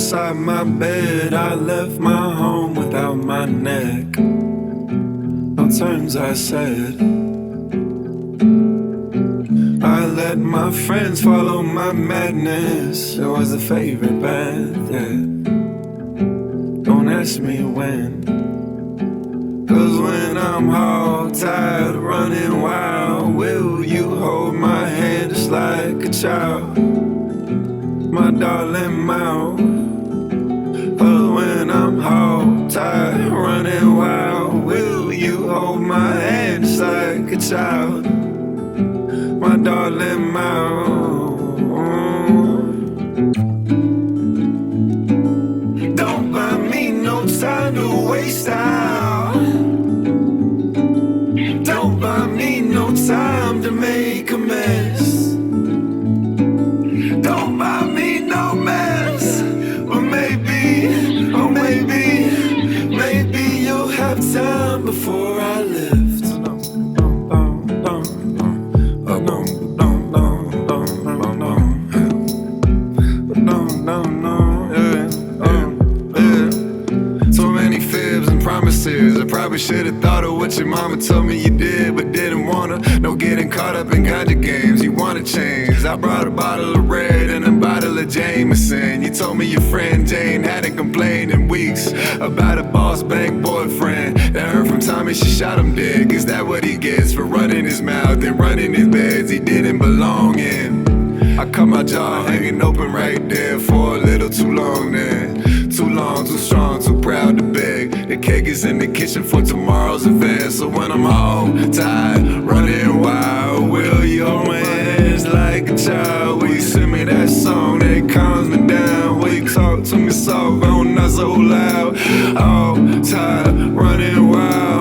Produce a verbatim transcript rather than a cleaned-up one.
beside my bed. I left my home without my neck. No terms I said. I let my friends follow my madness. It was a favorite band, yeah. Don't ask me when, cause when I'm hog tired, running wild, will you hold my hand just like a child, my darling mouth? Cause when I'm hog tired, running wild, will you hold my hand just like a child, my darling mouth? Don't buy me no time to waste out. Don't buy me no time to make a mess. Don't buy me no mess. Or maybe, or maybe, maybe you'll have time before I lift. I probably should've thought of what your mama told me you did, but didn't wanna. No getting caught up in ganja games, you wanna change. I brought a bottle of red and a bottle of Jameson. You told me your friend Jane hadn't complained in weeks about a boss bank boyfriend that heard from Tommy she shot him dead. Is that what he gets for running his mouth and running his beds he didn't belong in? I caught my jaw hanging open right there for a little too long then. Too long, too strong, too proud to beg. The cake is in the kitchen for tomorrow's event. So when I'm home, tired, running wild, will you hold my hands like a child? Will you send me that song that calms me down? Will you talk to me soft, oh not so loud? Oh, tired, running wild.